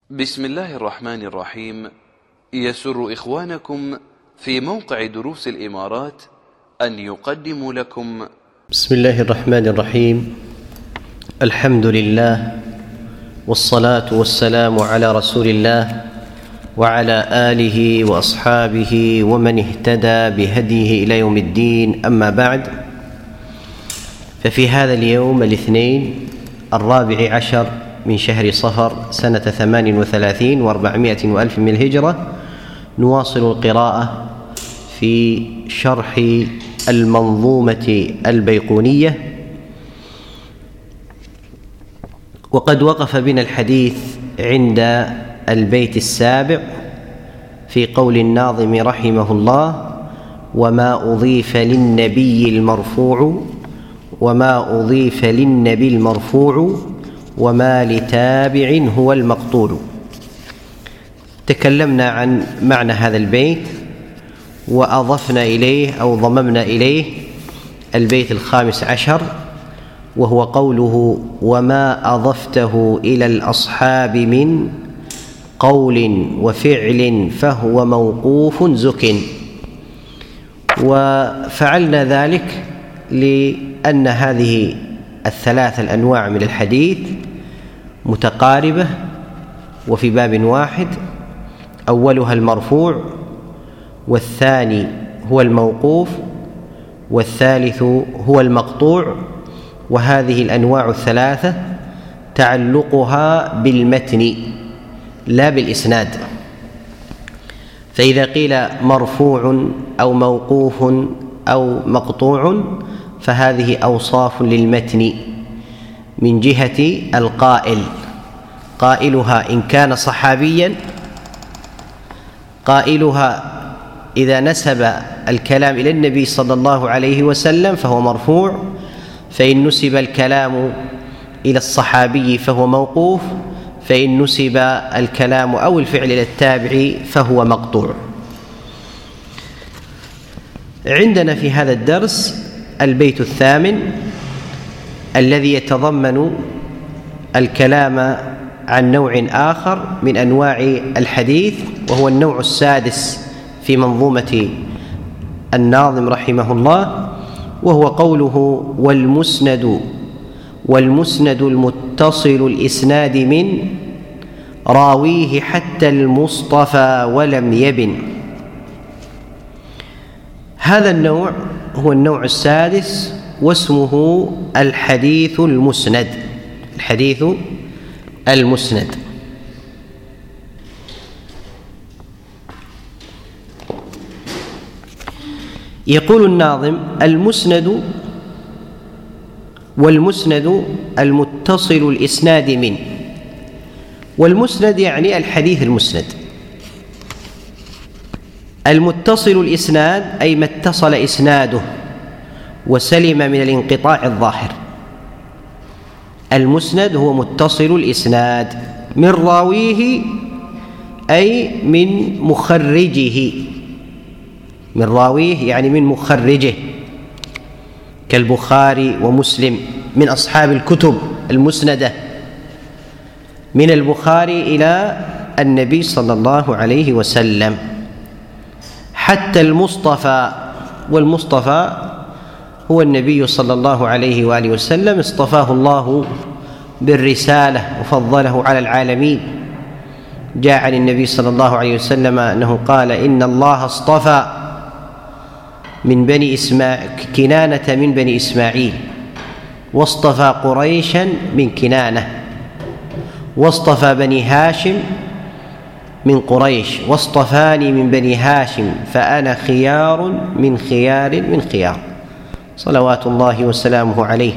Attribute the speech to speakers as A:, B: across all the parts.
A: بسم الله الرحمن الرحيم. يسر إخوانكم في موقع دروس الإمارات أن يقدموا لكم
B: بسم الله الرحمن الرحيم. الحمد لله والصلاة والسلام على رسول الله وعلى آله وأصحابه ومن اهتدى بهديه إلى يوم الدين، أما بعد، ففي هذا اليوم الاثنين 14 من شهر صفر سنة 38 و400 وألف من الهجرة نواصل القراءة في شرح المنظومة البيقونية، وقد وقف بنا الحديث عند البيت السابع في قول الناظم رحمه الله: وما أضيف للنبي المرفوع وما لتابع هو المقطوع. تكلمنا عن معنى هذا البيت وأضفنا إليه أو ضممنا إليه البيت 15، وهو قوله: وما أضفته إلى الأصحاب من قول وفعل فهو موقوف زك. وفعلنا ذلك لأن هذه الثلاث الأنواع من الحديث متقاربة وفي باب واحد، أولها المرفوع، والثاني هو الموقوف، والثالث هو المقطوع. وهذه الأنواع الثلاثة تعلقها بالمتن لا بالإسناد، فإذا قيل مرفوع أو موقوف أو مقطوع فهذه أوصاف للمتن من جهة القائل، قائلها إن كان صحابيا، قائلها إذا نسب الكلام إلى النبي صلى الله عليه وسلم فهو مرفوع، فإن نسب الكلام إلى الصحابي فهو موقوف، فإن نسب الكلام أو الفعل إلى التابع فهو مقطوع. عندنا في هذا الدرس البيت 8 الذي يتضمن الكلام عن نوع آخر من أنواع الحديث، وهو النوع السادس في منظومة الناظم رحمه الله، وهو قوله: والمسند المتصل الإسناد من راويه حتى المصطفى ولم يبن. هذا النوع هو النوع السادس، واسمه الحديث المسند. يقول الناظم: والمسند المتصل الإسناد من. والمسند يعني الحديث المسند. المتصل الإسناد أي ما اتصل إسناده وسلم من الانقطاع الظاهر. المسند هو متصل الإسناد من راويه أي من مخرجه، من راويه يعني من مخرجه، كالبخاري ومسلم من أصحاب الكتب المسندة، من البخاري إلى النبي صلى الله عليه وسلم، حتى المصطفى. والمصطفى هو النبي صلى الله عليه وآله وسلم، اصطفاه الله بالرسالة وفضله على العالمين. جاء عن النبي صلى الله عليه وسلم أنه قال: إن الله اصطفى من بني كنانة من بني إسماعيل، واصطفى قريشا من كنانة، واصطفى بني هاشم من قريش، واصطفاني من بني هاشم، فأنا خيار من خيار صلوات الله وسلامه عليه.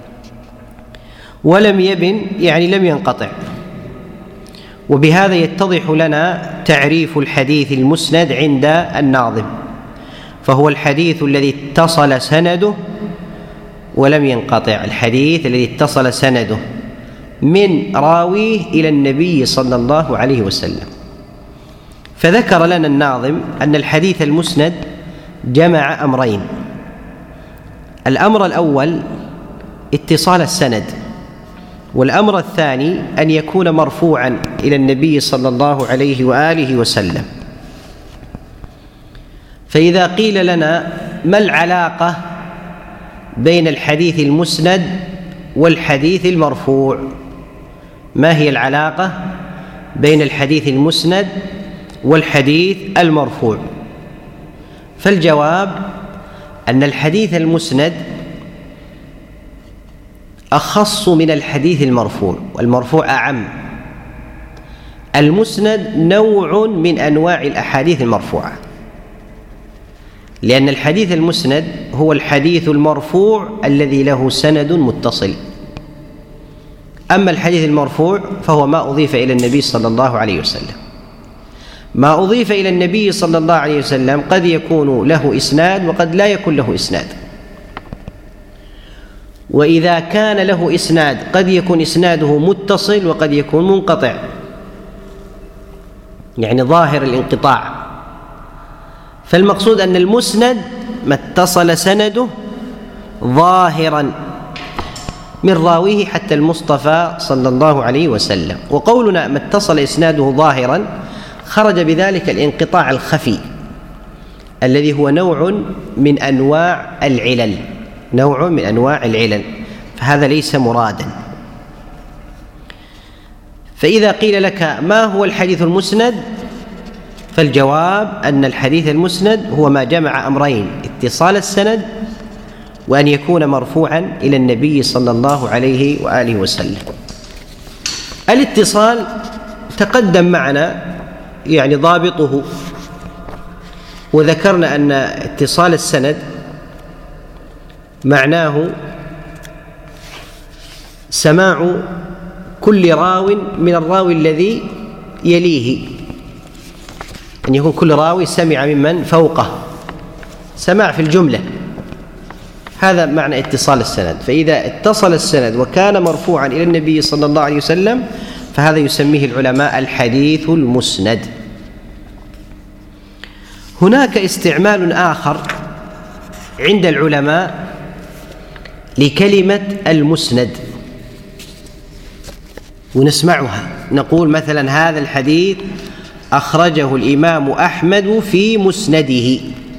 B: ولم يبن يعني لم ينقطع. وبهذا يتضح لنا تعريف الحديث المسند عند الناظم، فهو الحديث الذي اتصل سنده ولم ينقطع، الحديث الذي اتصل سنده من راويه إلى النبي صلى الله عليه وسلم. فذكر لنا الناظم أن الحديث المسند جمع أمرين: الأمر الأول اتصال السند، والأمر الثاني أن يكون مرفوعا إلى النبي صلى الله عليه وآله وسلم. فإذا قيل لنا ما العلاقة بين الحديث المسند والحديث المرفوع؟ ما هي العلاقة بين الحديث المسند والحديث المرفوع؟ فالجواب أن الحديث المسند أخص من الحديث المرفوع، والمرفوع أعم. المسند نوع من أنواع الأحاديث المرفوعة، لأن الحديث المسند هو الحديث المرفوع الذي له سند متصل. أما الحديث المرفوع فهو ما أضيف إلى النبي صلى الله عليه وسلم. ما أضيف إلى النبي صلى الله عليه وسلم قد يكون له إسناد وقد لا يكون له إسناد، وإذا كان له إسناد قد يكون إسناده متصل وقد يكون منقطع، يعني ظاهر الانقطاع. فالمقصود أن المسند ما اتصل سنده ظاهرا من راويه حتى المصطفى صلى الله عليه وسلم. وقولنا ما اتصل إسناده ظاهرا خرج بذلك الانقطاع الخفي الذي هو نوع من أنواع العلل، نوع من أنواع العلل، فهذا ليس مرادا. فإذا قيل لك ما هو الحديث المسند؟ فالجواب أن الحديث المسند هو ما جمع أمرين: اتصال السند وأن يكون مرفوعا إلى النبي صلى الله عليه وآله وسلم. الاتصال تقدم معنا يعني ضابطه، وذكرنا أن اتصال السند معناه سماع كل راو من الراوي الذي يليه، أن يكون كل راوي سمع ممن فوقه، سماع في الجملة، هذا معنى اتصال السند. فإذا اتصل السند وكان مرفوعا إلى النبي صلى الله عليه وسلم فهذا يسميه العلماء الحديث المسند. هناك استعمال آخر عند العلماء لكلمة المسند ونسمعها، نقول مثلا هذا الحديث أخرجه الإمام أحمد في مسنده،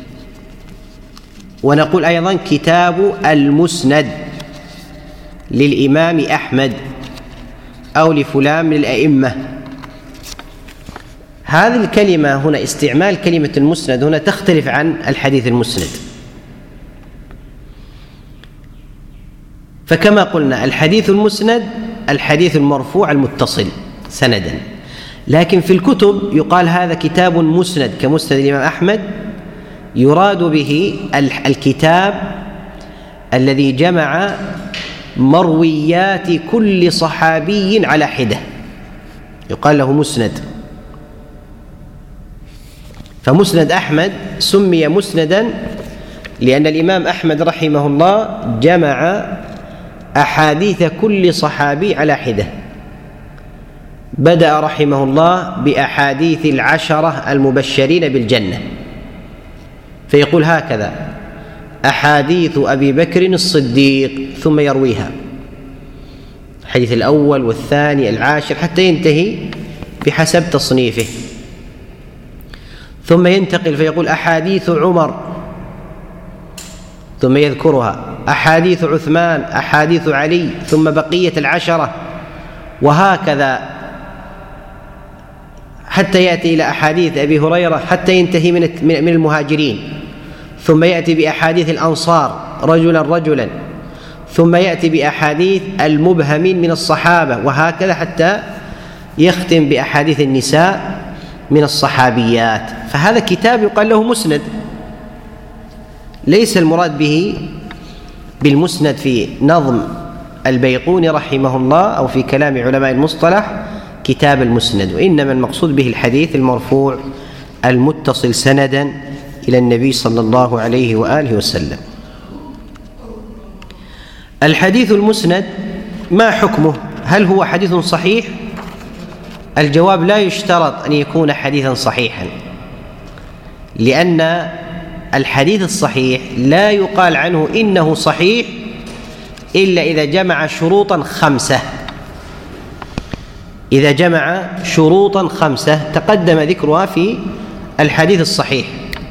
B: ونقول أيضا كتاب المسند للإمام أحمد أو لفلان من الأئمة. هذه الكلمة هنا، استعمال كلمة المسند هنا تختلف عن الحديث المسند. فكما قلنا الحديث المسند الحديث المرفوع المتصل سندا، لكن في الكتب يقال هذا كتاب مسند كمسند الإمام أحمد، يراد به الكتاب الذي جمع مرويات كل صحابي على حدة، يقال له مسند. فمسند أحمد سمي مسندا لأن الإمام أحمد رحمه الله جمع أحاديث كل صحابي على حدة. بدأ رحمه الله بأحاديث 10 المبشرين بالجنة، فيقول هكذا: أحاديث أبي بكر الصديق، ثم يرويها الحديث الأول والثاني 10 حتى ينتهي بحسب تصنيفه، ثم ينتقل فيقول أحاديث عمر، ثم يذكرها، أحاديث عثمان، أحاديث علي، ثم بقية 10، وهكذا حتى يأتي إلى أحاديث أبي هريرة حتى ينتهي من المهاجرين، ثم يأتي بأحاديث الأنصار رجلا رجلا، ثم يأتي بأحاديث المبهمين من الصحابة، وهكذا حتى يختم بأحاديث النساء من الصحابيات. فهذا كتاب يقال له مسند، ليس المراد به بالمسند في نظم البيقوني رحمه الله أو في كلام علماء المصطلح كتاب المسند، وإنما المقصود به الحديث المرفوع المتصل سندا إلى النبي صلى الله عليه وآله وسلم. الحديث المسند ما حكمه؟ هل هو حديث صحيح؟ الجواب: لا يشترط أن يكون حديثا صحيحا، لأن الحديث الصحيح لا يقال عنه إنه صحيح إلا إذا جمع شروطا 5. إذا جمع شروطا 5 تقدم ذكرها في الحديث الصحيح.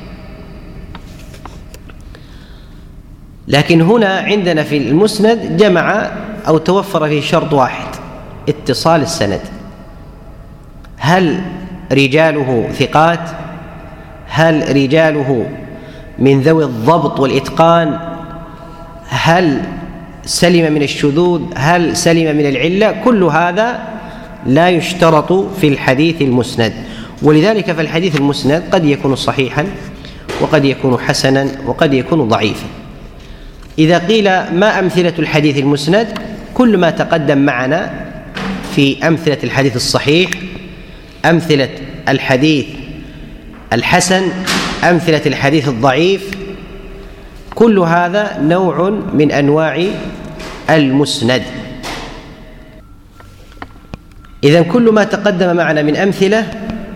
B: لكن هنا عندنا في المسند جمع أو توفر فيه شرط واحد: اتصال السند. هل رجاله ثقات؟ هل رجاله من ذوي الضبط والإتقان؟ هل سلم من الشذوذ؟ هل سلم من العلة؟ كل هذا لا يشترط في الحديث المسند. ولذلك فالحديث المسند قد يكون صحيحا وقد يكون حسنا وقد يكون ضعيفا. إذا قيل ما أمثلة الحديث المسند؟ كل ما تقدم معنا في أمثلة الحديث الصحيح، أمثلة الحديث الحسن، أمثلة الحديث الضعيف، كل هذا نوع من أنواع المسند. إذن كل ما تقدم معنا من أمثلة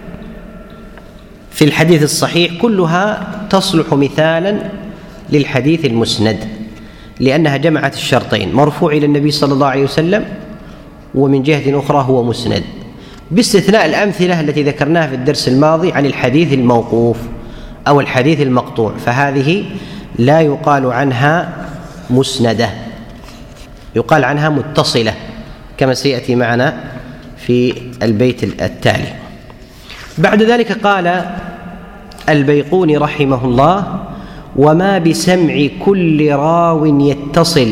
B: في الحديث الصحيح كلها تصلح مثالا للحديث المسند، لأنها جمعت الشرطين: مرفوع إلى النبي صلى الله عليه وسلم، ومن جهة أخرى هو مسند، باستثناء الأمثلة التي ذكرناها في الدرس الماضي عن الحديث الموقوف أو الحديث المقطوع، فهذه لا يقال عنها مسندة، يقال عنها متصلة كما سيأتي معنا في البيت التالي. بعد ذلك قال البيقوني رحمه الله: وما بسمع كل راو يتصل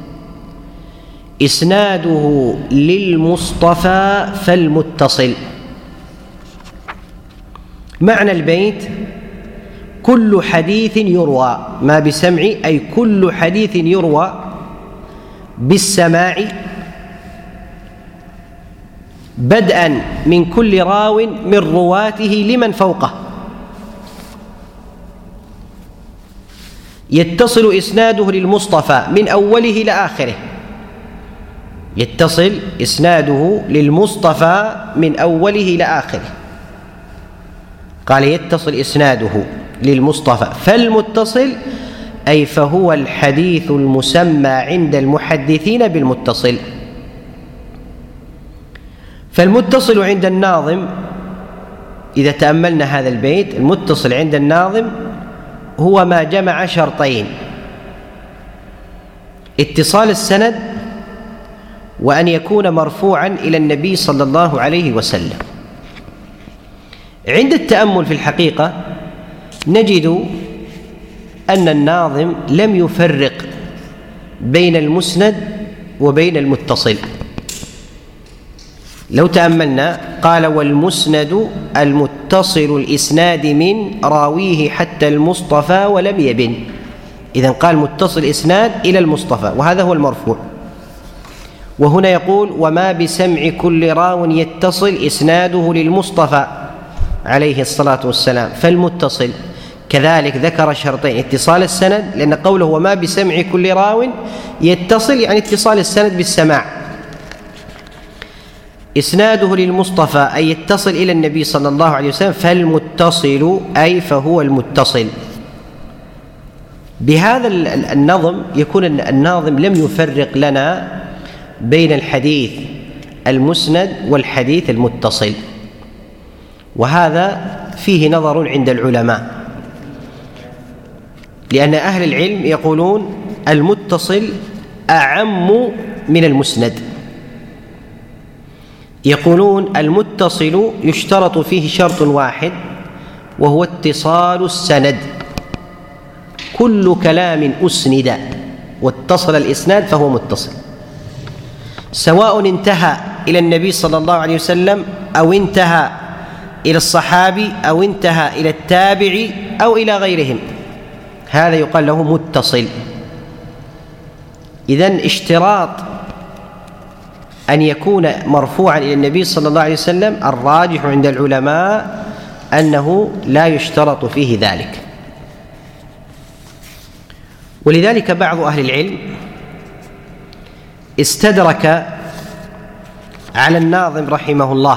B: إسناده للمصطفى فالمتصل. معنى البيت: كل حديث يروى، ما بسمع أي كل حديث يروى بالسماع بدءا من كل راو من رواته لمن فوقه، يتصل إسناده للمصطفى من أوله إلى آخره، يتصل إسناده للمصطفى من أوله إلى آخره. قال يتصل إسناده للمصطفى فالمتصل، أي فهو الحديث المسمى عند المحدثين بالمتصل. فالمتصل عند الناظم، إذا تأملنا هذا البيت، المتصل عند الناظم هو ما جمع شرطين: اتصال السند وأن يكون مرفوعا إلى النبي صلى الله عليه وسلم. عند التأمل في الحقيقة نجد أن الناظم لم يفرق بين المسند وبين المتصل. لو تأملنا قال: والمسند المتصل الإسناد من راويه حتى المصطفى ولم يبن. إذن قال متصل إسناد إلى المصطفى، وهذا هو المرفوع. وهنا يقول: وما بسمع كل راو يتصل إسناده للمصطفى عليه الصلاة والسلام فالمتصل. كذلك ذكر شرطين: اتصال السند، لأن قوله وما بسمع كل راو يتصل يعني اتصال السند بالسماع، إسناده للمصطفى أي يتصل إلى النبي صلى الله عليه وسلم، فالمتصل أي فهو المتصل. بهذا النظم يكون الناظم لم يفرق لنا بين الحديث المسند والحديث المتصل، وهذا فيه نظر عند العلماء، لأن أهل العلم يقولون المتصل أعم من المسند. يقولون المتصل يشترط فيه شرط واحد وهو اتصال السند، كل كلام أسند واتصل الإسناد فهو متصل، سواء انتهى إلى النبي صلى الله عليه وسلم أو انتهى إلى الصحابي أو انتهى إلى التابعي أو إلى غيرهم، هذا يقال له متصل. إذن اشتراط أن يكون مرفوعا إلى النبي صلى الله عليه وسلم الراجح عند العلماء أنه لا يشترط فيه ذلك. ولذلك بعض أهل العلم استدرك على الناظم رحمه الله.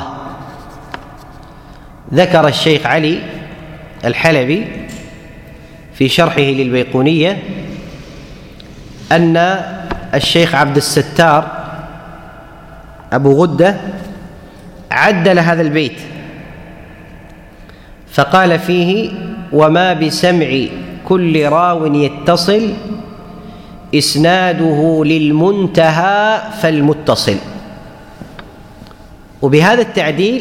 B: ذكر الشيخ علي الحلبي في شرحه للبيقونية أن الشيخ عبد الستار أبو غدة عدل هذا البيت فقال فيه: وما بسمع كل راو يتصل إسناده للمنتهى فالمتصل. وبهذا التعديل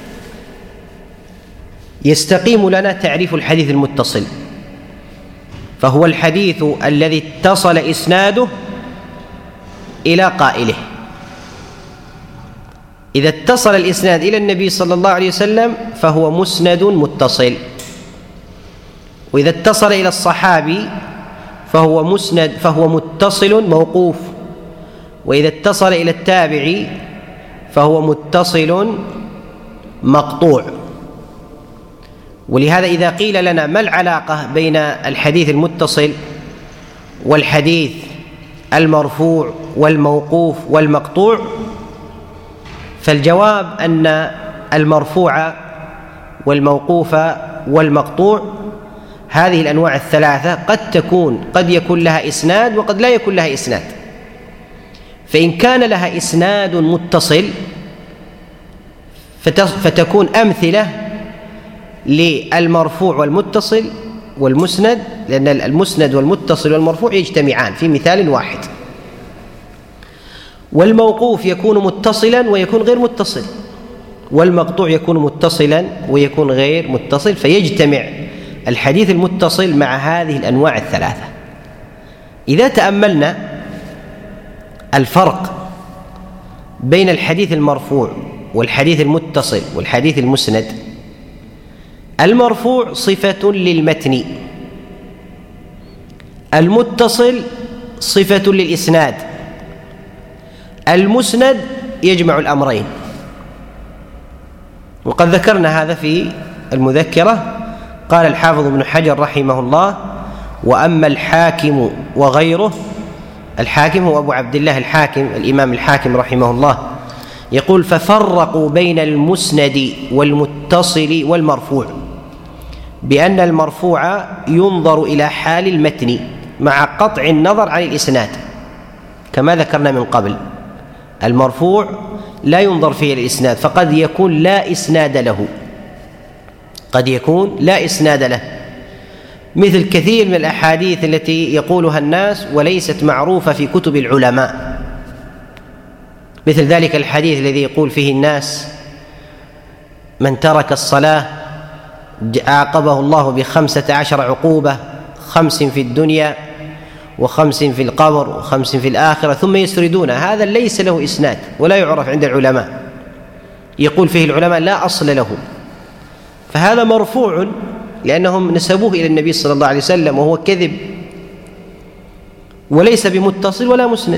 B: يستقيم لنا تعريف الحديث المتصل، فهو الحديث الذي اتصل إسناده إلى قائله. إذا اتصل الإسناد إلى النبي صلى الله عليه وسلم فهو مسند متصل، وإذا اتصل إلى الصحابي فهو متصل موقوف، وإذا اتصل إلى التابعي فهو متصل مقطوع. ولهذا إذا قيل لنا ما العلاقة بين الحديث المتصل والحديث المرفوع والموقوف والمقطوع، فالجواب أن المرفوع والموقوف والمقطوع هذه الأنواع الثلاثة قد يكون لها إسناد وقد لا يكون لها إسناد. فإن كان لها إسناد متصل فتكون أمثلة للمرفوع والمتصل والمسند، لأن المسند والمتصل والمرفوع يجتمعان في مثال واحد. والموقوف يكون متصلا ويكون غير متصل، والمقطوع يكون متصلا ويكون غير متصل، فيجتمع الحديث المتصل مع هذه الأنواع الثلاثة. إذا تأملنا الفرق بين الحديث المرفوع والحديث المتصل والحديث المسند، المرفوع صفة للمتن، المتصل صفة للإسناد، المسند يجمع الأمرين. وقد ذكرنا هذا في المذكرة. قال الحافظ ابن حجر رحمه الله: وأما الحاكم وغيره، الحاكم هو أبو عبد الله الحاكم الإمام الحاكم رحمه الله، يقول: ففرقوا بين المسند والمتصل والمرفوع بأن المرفوع ينظر إلى حال المتن مع قطع النظر عن الإسناد، كما ذكرنا من قبل. المرفوع لا ينظر فيه الإسناد، فقد يكون لا إسناد له، قد يكون لا إسناد له، مثل كثير من الأحاديث التي يقولها الناس وليست معروفة في كتب العلماء. مثل ذلك الحديث الذي يقول فيه الناس: من ترك الصلاة عاقبه الله ب15 عقوبة، 5 في الدنيا و5 في القبر و5 في الآخرة، ثم يسردون. هذا ليس له إسناد ولا يعرف عند العلماء، يقول فيه العلماء لا أصل له، فهذا مرفوع لأنهم نسبوه إلى النبي صلى الله عليه وسلم، وهو كذب وليس بمتصل ولا مسند.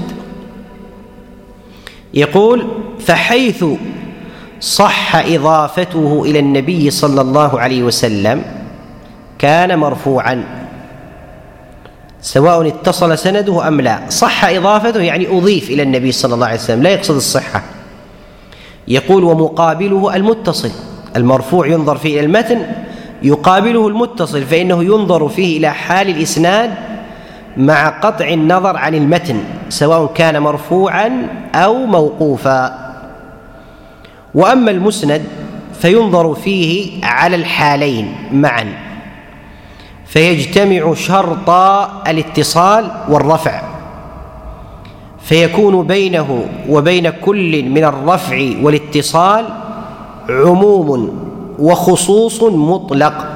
B: يقول: فحيث صح إضافته إلى النبي صلى الله عليه وسلم كان مرفوعا، سواء اتصل سنده أم لا. صح إضافته يعني أضيف إلى النبي صلى الله عليه وسلم، لا يقصد الصحة. يقول: ومقابله المتصل، المرفوع ينظر فيه إلى المتن، يقابله المتصل فإنه ينظر فيه إلى حال الإسناد مع قطع النظر عن المتن، سواء كان مرفوعا أو موقوفا. وأما المسند فينظر فيه على الحالين معا، فيجتمع شرط الاتصال والرفع، فيكون بينه وبين كل من الرفع والاتصال عموم وخصوص مطلق،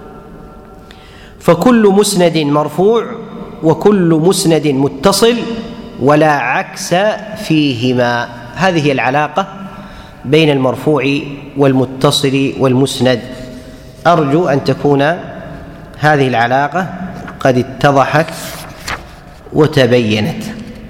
B: فكل مسند مرفوع وكل مسند متصل ولا عكس فيهما. هذه هي العلاقة بين المرفوع والمتصل والمسند. أرجو أن تكون هذه العلاقة قد اتضحت وتبينت.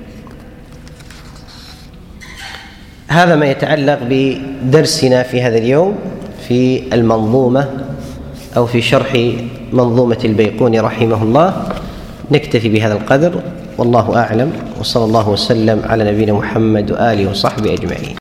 B: هذا ما يتعلق بدرسنا في هذا اليوم في المنظومة أو في شرح منظومة البيقوني رحمه الله. نكتفي بهذا القدر، والله أعلم، وصلى الله وسلم على نبينا محمد وآله وصحبه أجمعين.